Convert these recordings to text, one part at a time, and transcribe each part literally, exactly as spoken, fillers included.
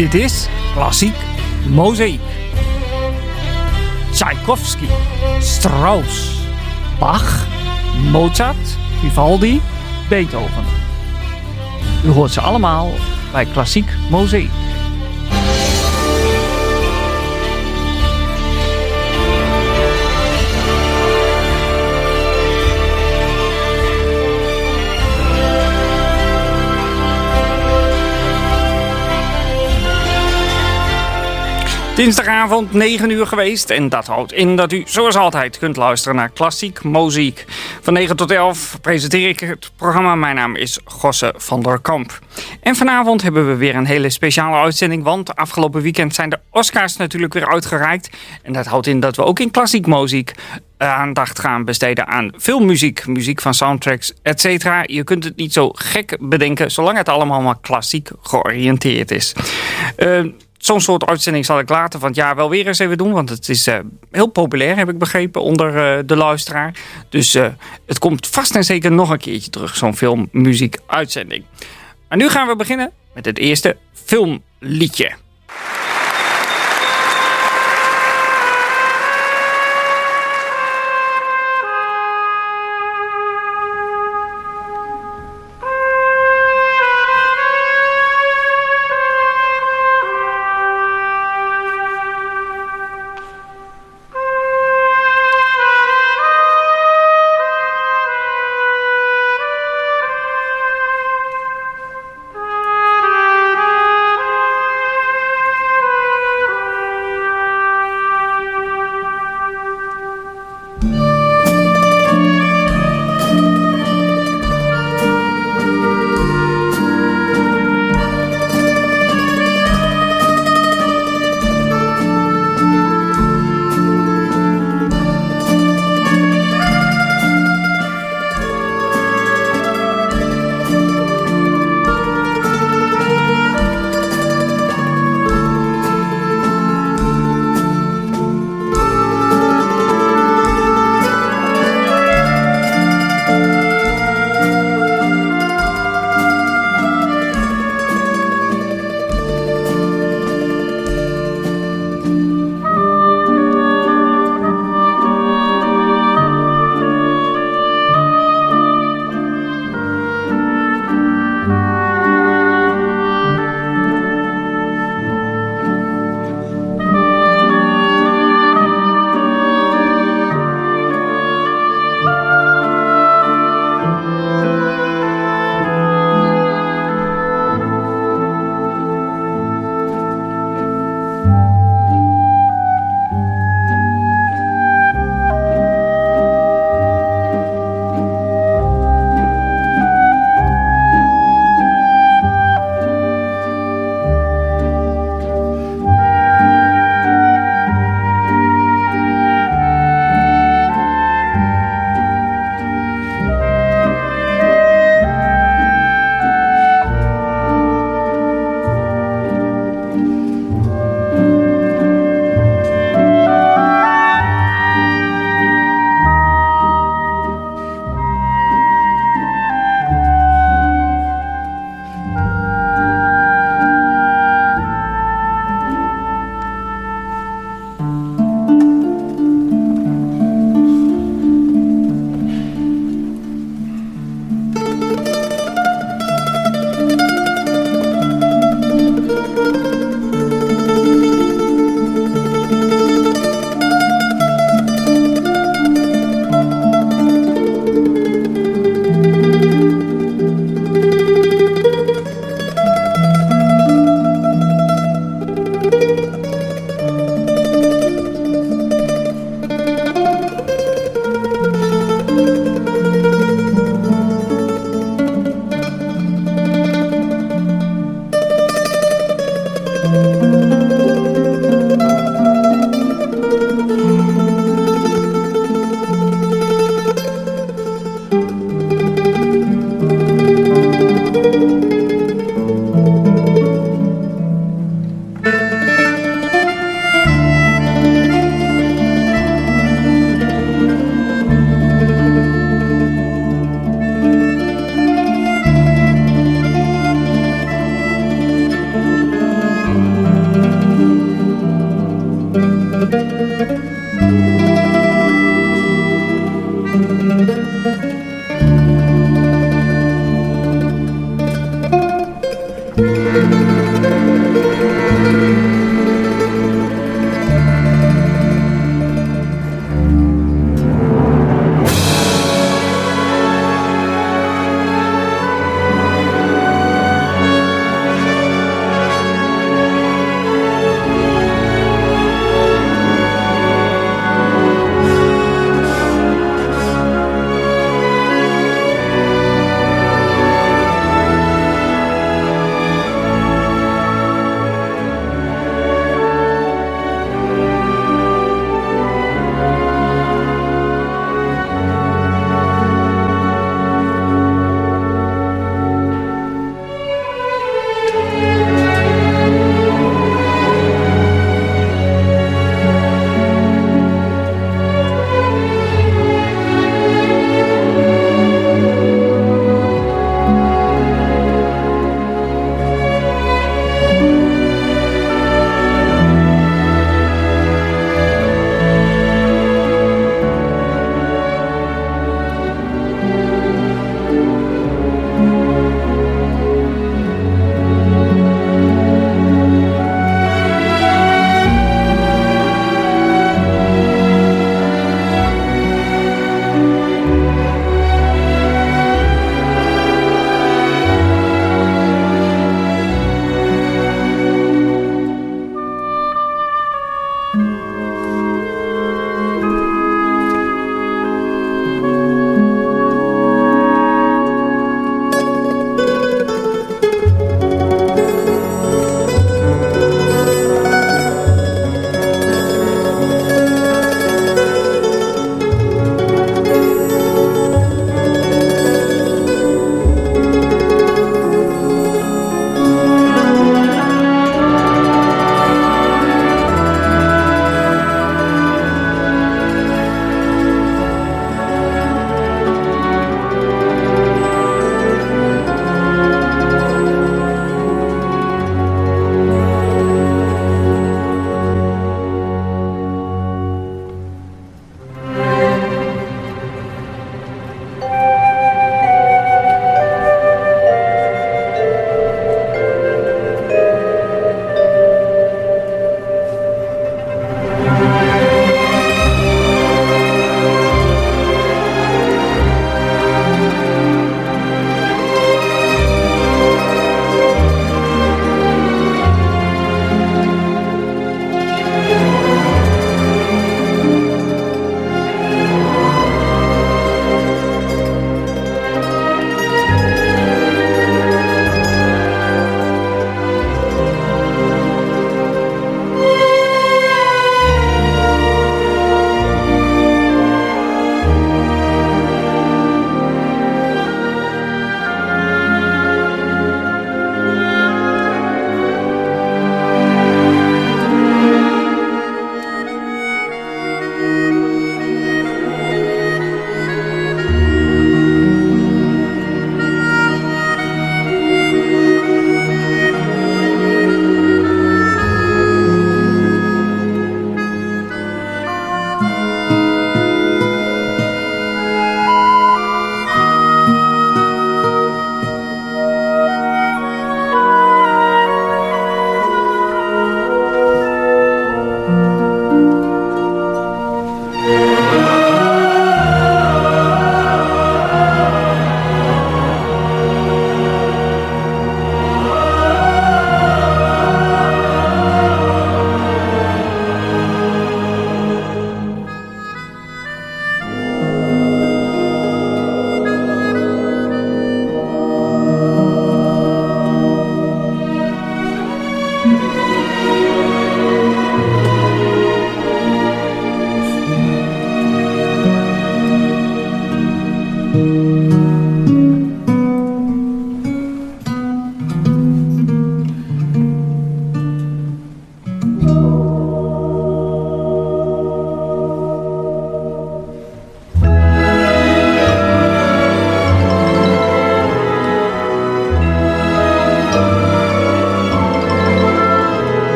Dit is Klassiek Mozaïek. Tchaikovsky, Strauss, Bach, Mozart, Vivaldi, Beethoven. U hoort ze allemaal bij Klassiek Mozaïek. Dinsdagavond negen uur geweest en dat houdt in dat u zoals altijd kunt luisteren naar Klassiek Mozaïek. Van negen tot elf presenteer ik het programma. Mijn naam is Gosse van der Kamp. En vanavond hebben we weer een hele speciale uitzending, want afgelopen weekend zijn de Oscars natuurlijk weer uitgereikt. En dat houdt in dat we ook in Klassiek Mozaïek aandacht gaan besteden aan filmmuziek, muziek van soundtracks, et cetera. Je kunt het niet zo gek bedenken, zolang het allemaal maar klassiek georiënteerd is. Uh, Zo'n soort uitzending zal ik later van het jaar wel weer eens even doen. Want het is uh, heel populair, heb ik begrepen, onder uh, de luisteraar. Dus uh, het komt vast en zeker nog een keertje terug, zo'n filmmuziek uitzending. En nu gaan we beginnen met het eerste filmliedje.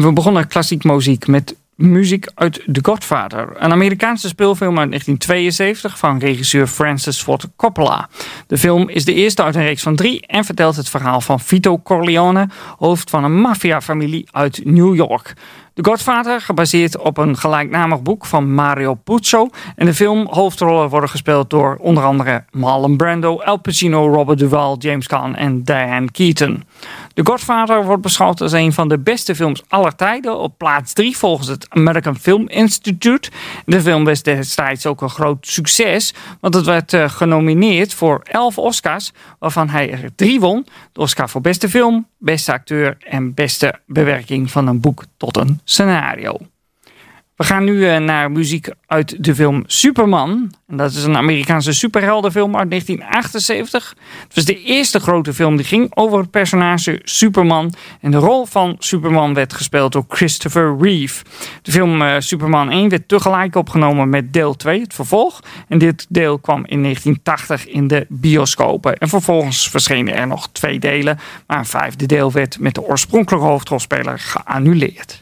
we begonnen klassiek muziek met muziek uit The Godfather. Een Amerikaanse speelfilm uit negentien tweeënzeventig van regisseur Francis Ford Coppola. De film is de eerste uit een reeks van drie en vertelt het verhaal van Vito Corleone, hoofd van een maffiafamilie uit New York. The Godfather, gebaseerd op een gelijknamig boek van Mario Puzo. En de film hoofdrollen worden gespeeld door onder andere Marlon Brando, Al Pacino, Robert Duvall, James Caan en Diane Keaton. The Godfather wordt beschouwd als een van de beste films aller tijden. Op plaats drie volgens het American Film Institute. De film was destijds ook een groot succes, want het werd uh, genomineerd voor elf Oscars, waarvan hij er drie won. De Oscar voor beste film, beste acteur en beste bewerking van een boek tot een scenario. We gaan nu uh, naar muziek uit de film Superman. En dat is een Amerikaanse superheldenfilm uit negentien achtenzeventig. Het was de eerste grote film die ging over het personage Superman. En de rol van Superman werd gespeeld door Christopher Reeve. De film uh, Superman één werd tegelijk opgenomen met deel twee, het vervolg. En dit deel kwam in negentien tachtig in de bioscopen. En vervolgens verschenen er nog twee delen. Maar een vijfde deel werd met de oorspronkelijke hoofdrolspeler geannuleerd.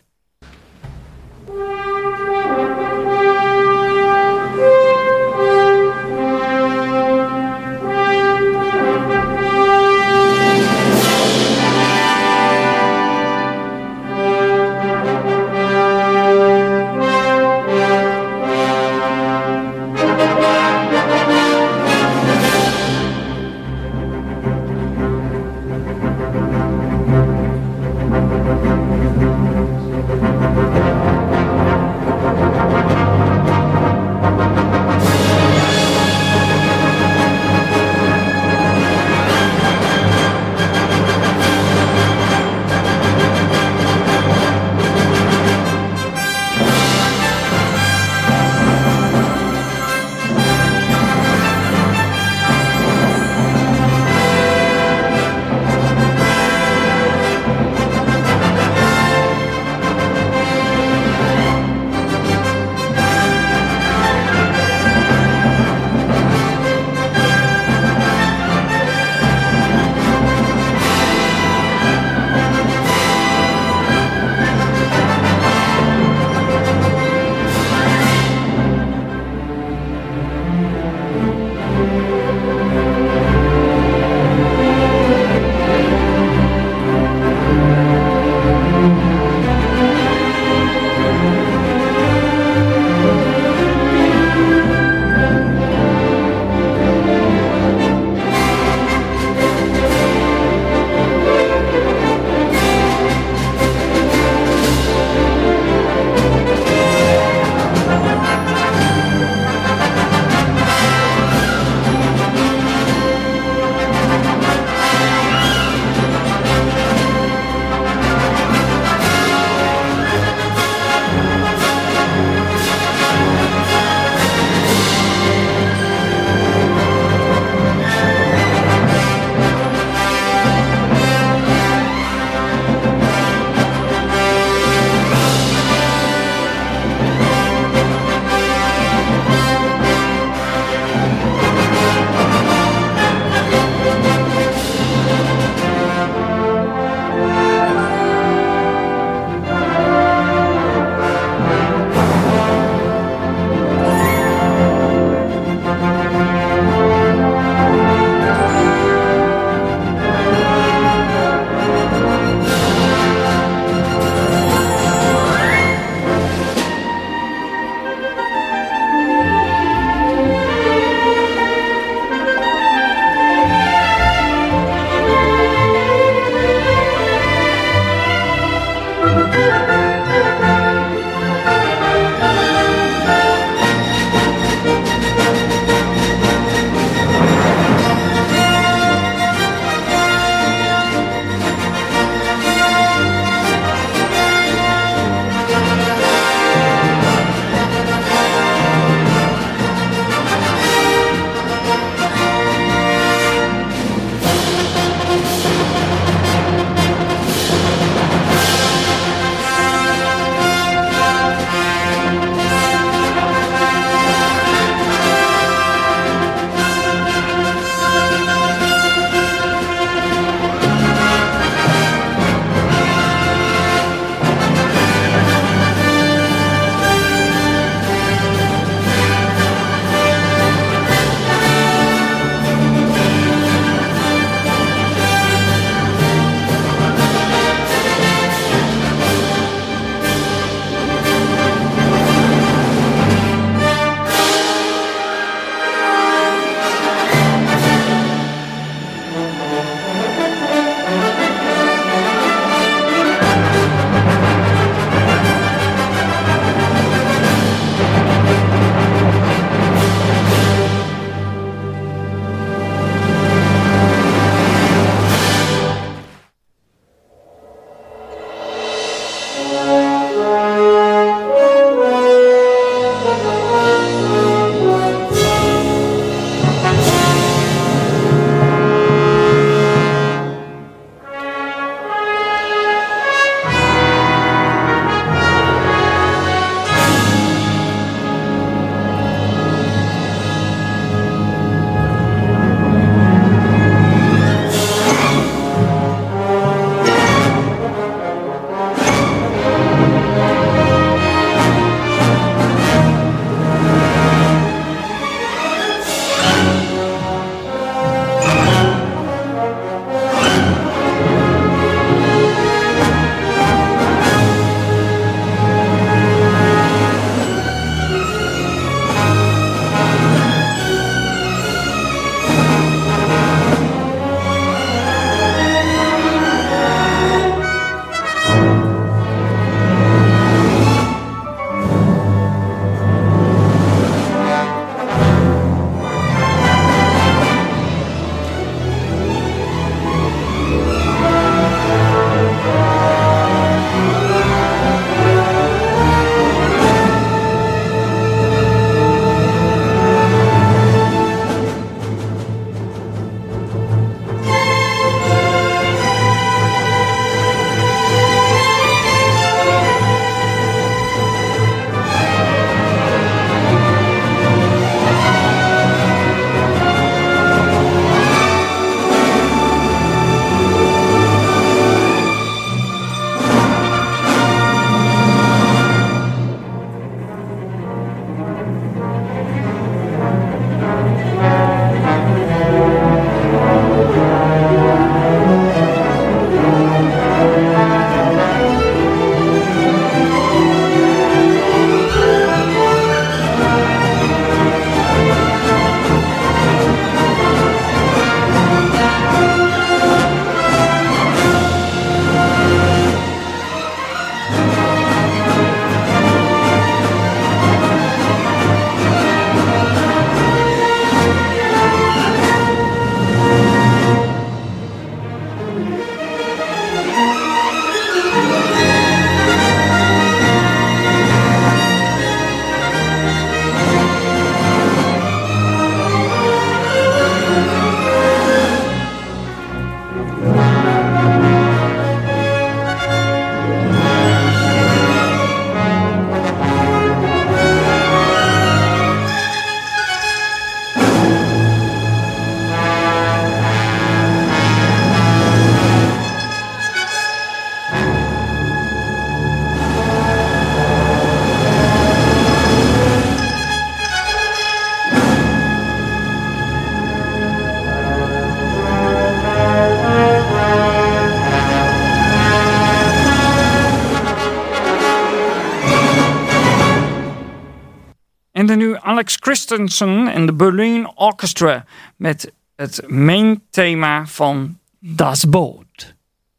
En dan nu Alex Christensen en de Berlin Orchestra met het main thema van Das Boot.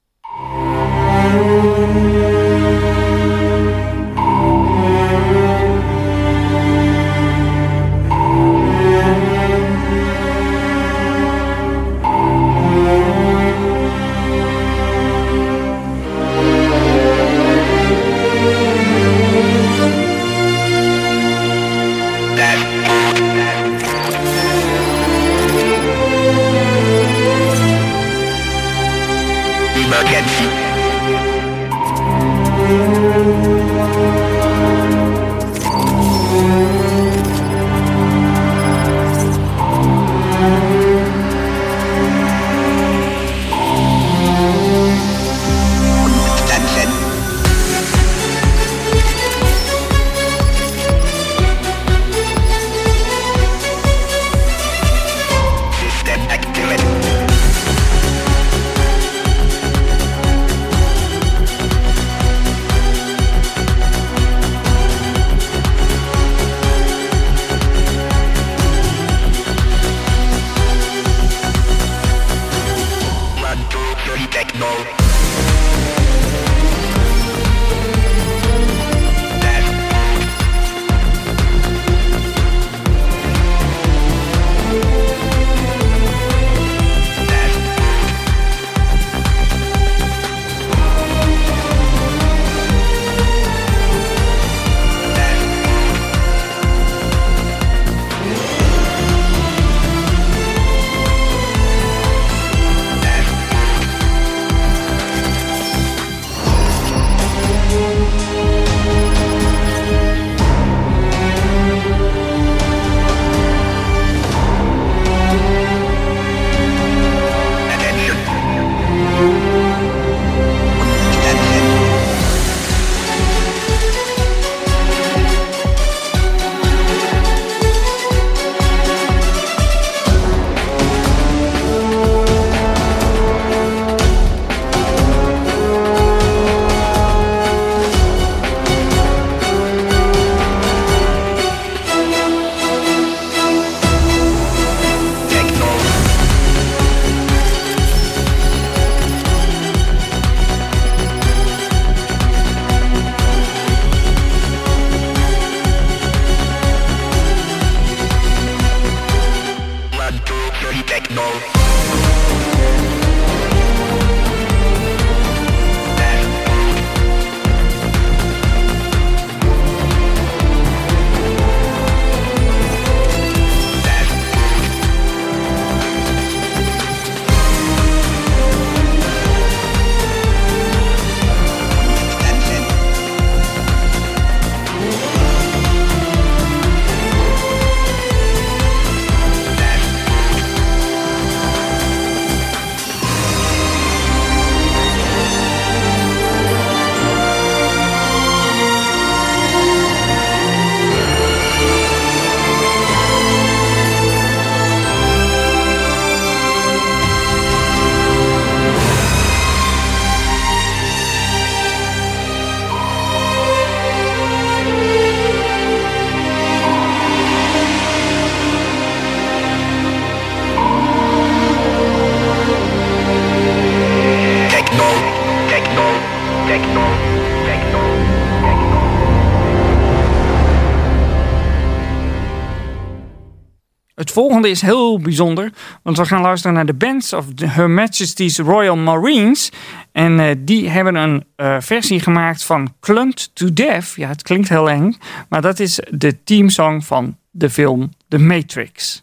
Het volgende is heel bijzonder, want we gaan luisteren naar de Bands of Her Majesty's Royal Marines. En uh, die hebben een uh, versie gemaakt van Clumped to Death. Ja, het klinkt heel eng, maar dat is de teamsong van de film The Matrix.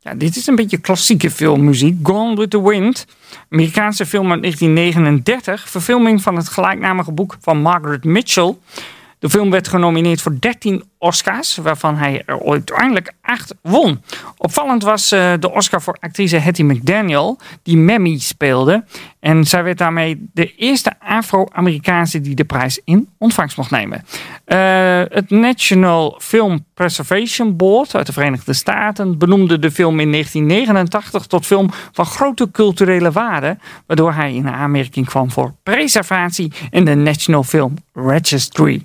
Ja, dit is een beetje klassieke filmmuziek. Gone with the Wind. Amerikaanse film uit negentien negenendertig. Verfilming van het gelijknamige boek van Margaret Mitchell. De film werd genomineerd voor dertien Oscars, waarvan hij er uiteindelijk acht won. Opvallend was uh, de Oscar voor actrice Hattie McDaniel, die Mammy speelde. En zij werd daarmee de eerste Afro-Amerikaanse die de prijs in ontvangst mocht nemen. Uh, het National Film Preservation Board uit de Verenigde Staten benoemde de film in negentien negenentachtig tot film van grote culturele waarde, waardoor hij in aanmerking kwam voor preservatie in de National Film Registry.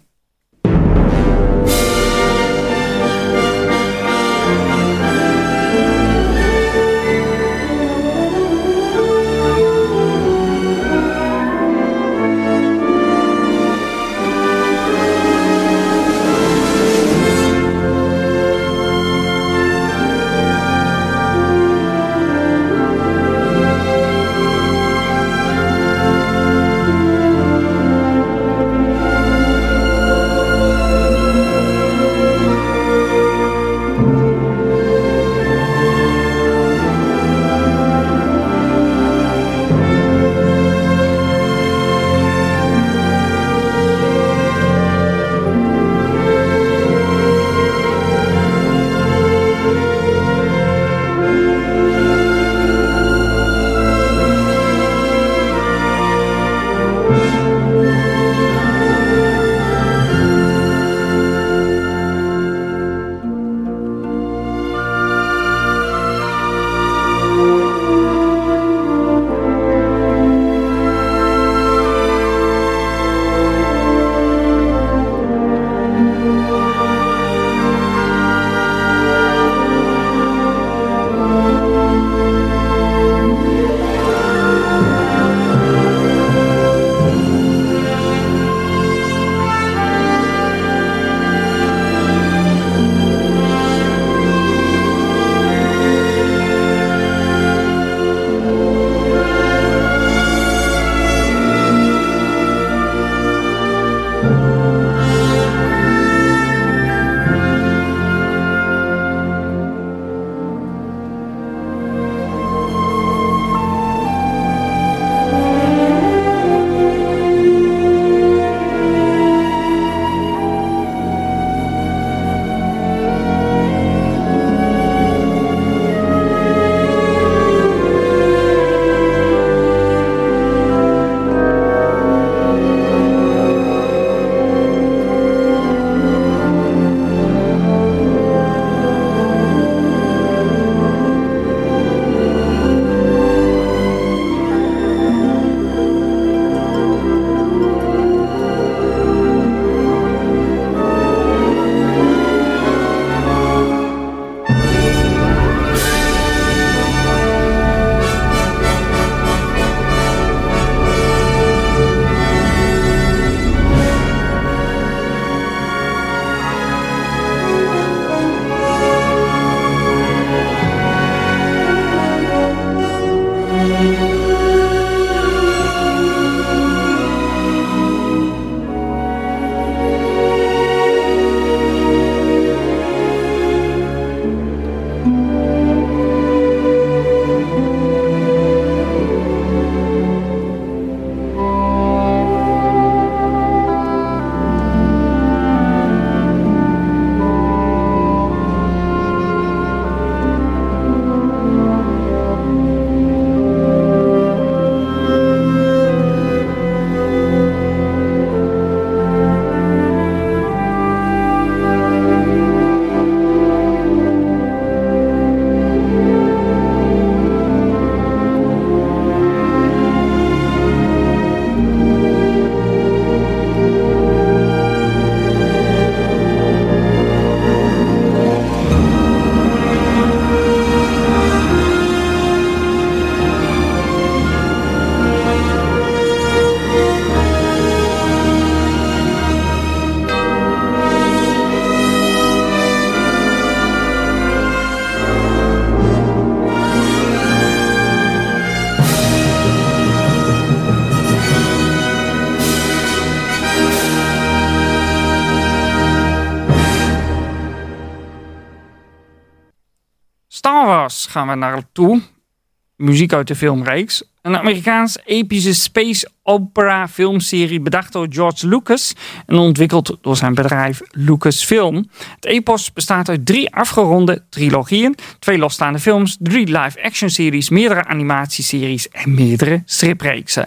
Star Wars gaan we naartoe. Muziek uit de filmreeks. Een Amerikaans epische space opera filmserie bedacht door George Lucas en ontwikkeld door zijn bedrijf Lucasfilm. Het epos bestaat uit drie afgeronde trilogieën, twee losstaande films, drie live-action series, meerdere animatieseries en meerdere stripreeksen.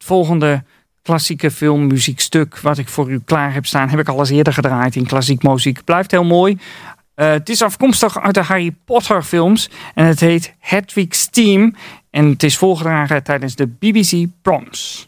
Het volgende klassieke filmmuziekstuk wat ik voor u klaar heb staan, heb ik al eens eerder gedraaid in Klassiek Muziek. Blijft heel mooi. Uh, het is afkomstig uit de Harry Potter films en het heet Hedwig's Theme en het is voorgedragen tijdens de B B C Proms.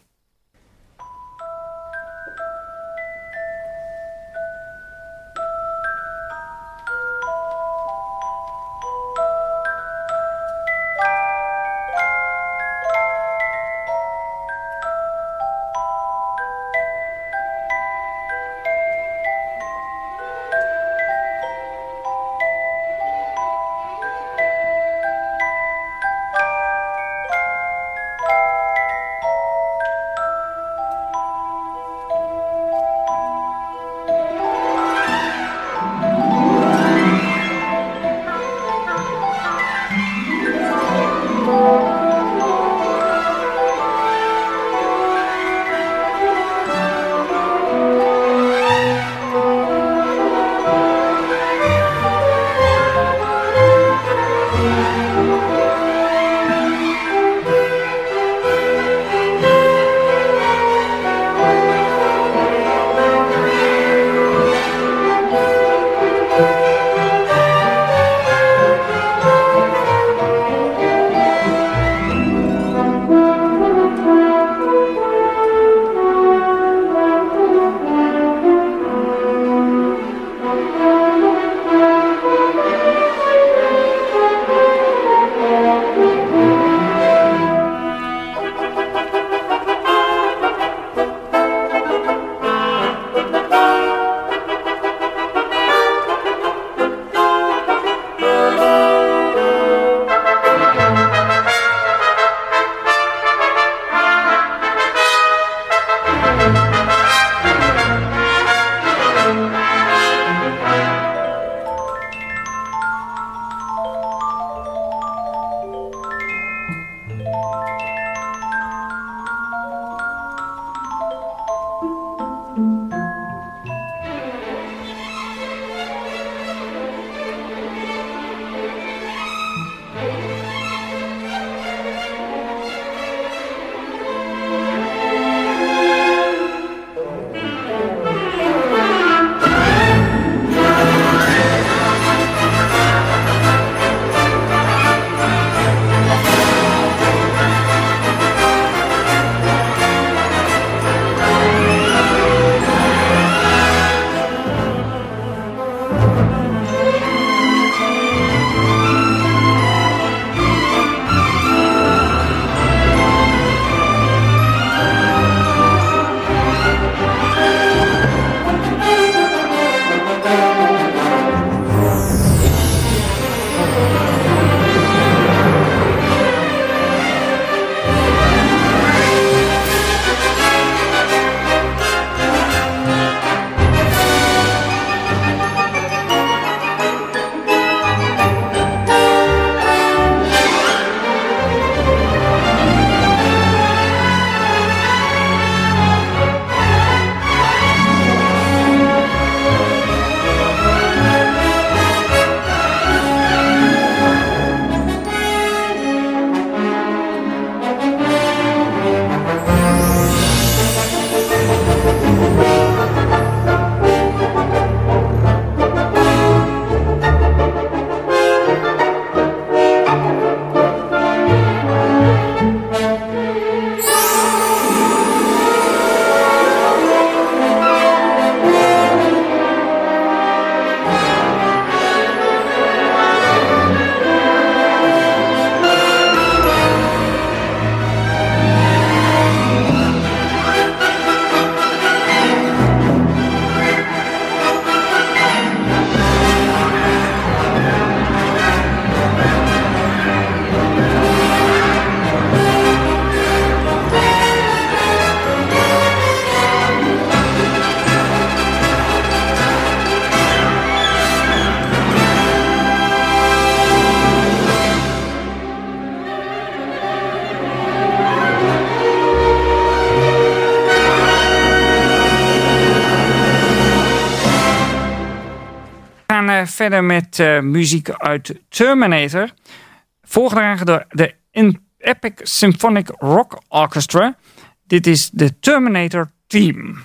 gaan verder met uh, muziek uit Terminator. Voorgedragen door de Epic Symphonic Rock Orchestra. Dit Dit is de Terminator Theme.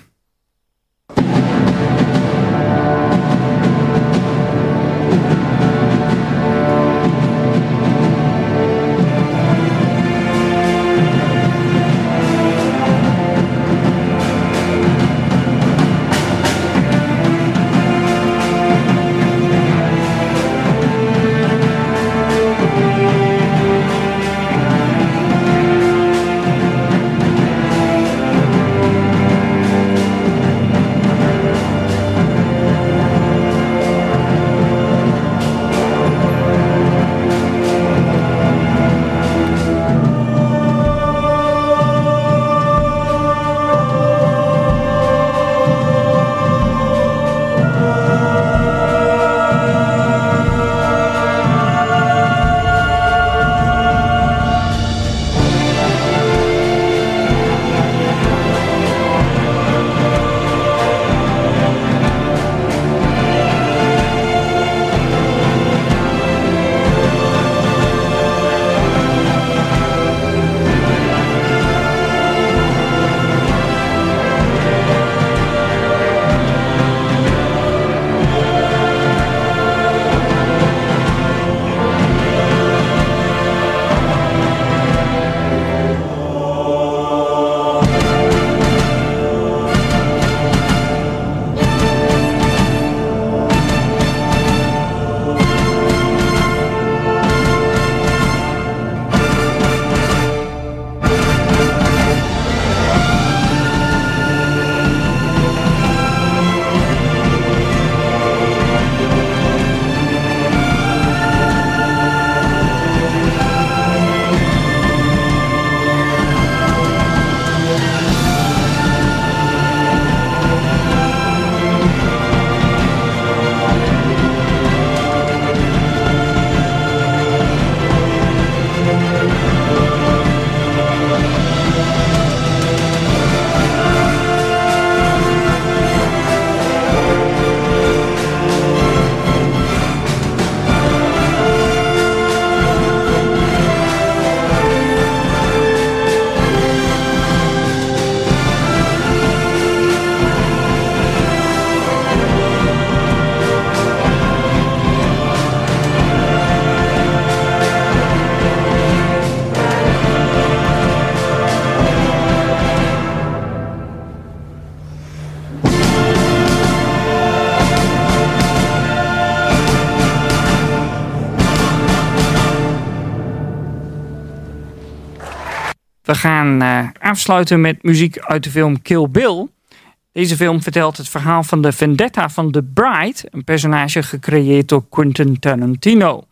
We gaan uh, afsluiten met muziek uit de film Kill Bill. Deze film vertelt het verhaal van de vendetta van The Bride, een personage gecreëerd door Quentin Tarantino.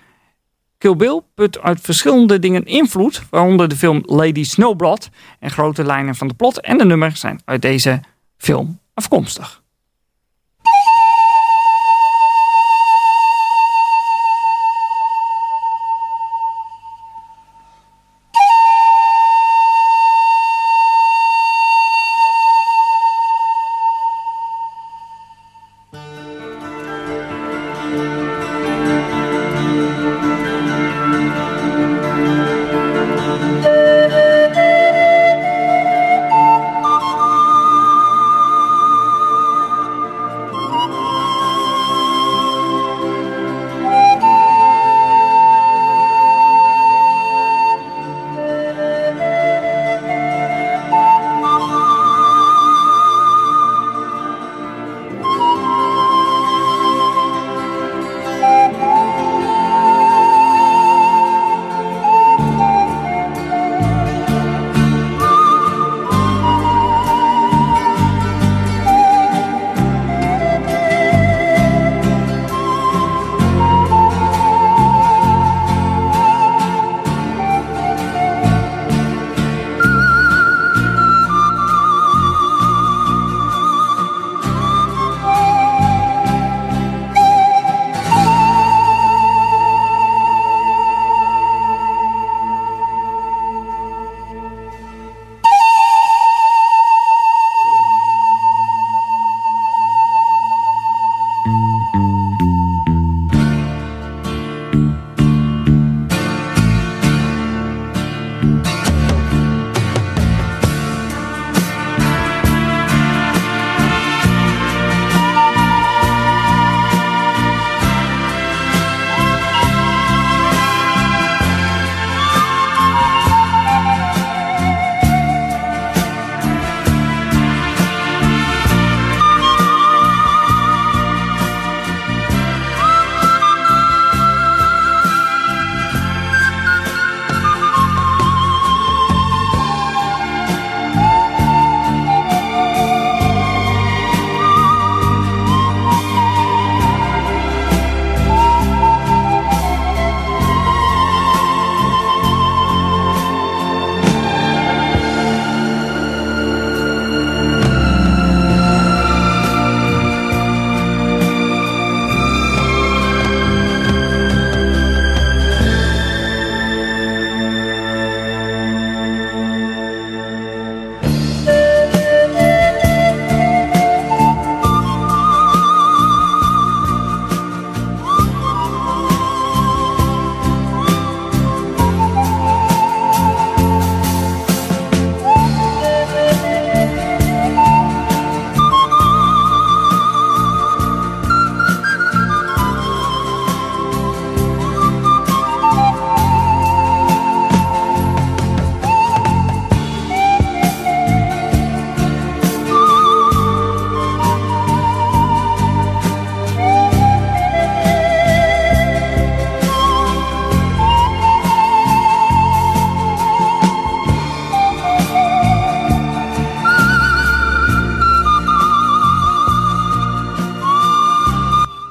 Kill Bill put uit verschillende dingen invloed, waaronder de film Lady Snowblood, en grote lijnen van de plot en de nummers zijn uit deze film afkomstig.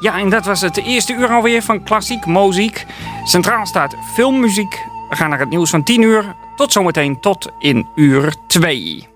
Ja, en dat was het eerste uur alweer van Klassiek Muziek. Centraal staat filmmuziek. We gaan naar het nieuws van tien uur. Tot zometeen, tot in uur twee.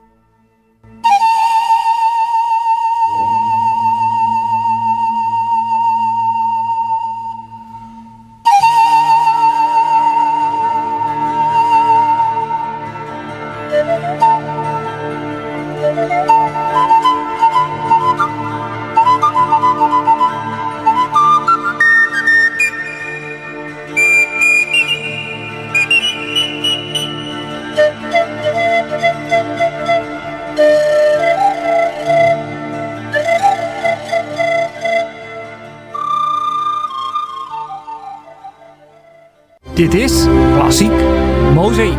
Dit is Klassiek Muziek.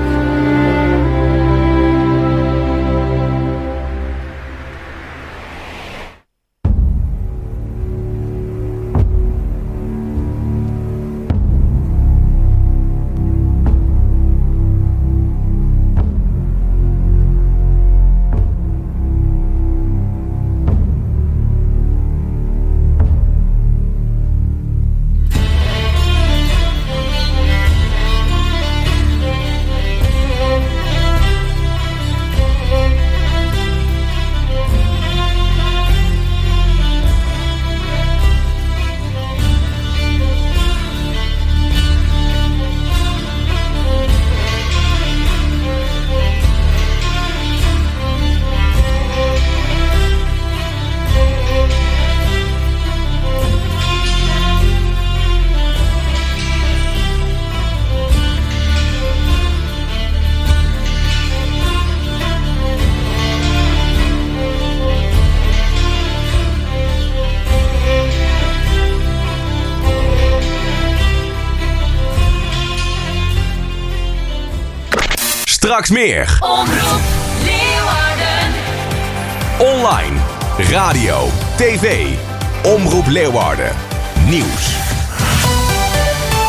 Straks meer. Omroep Leeuwarden. Online, radio, tv. Omroep Leeuwarden. Nieuws.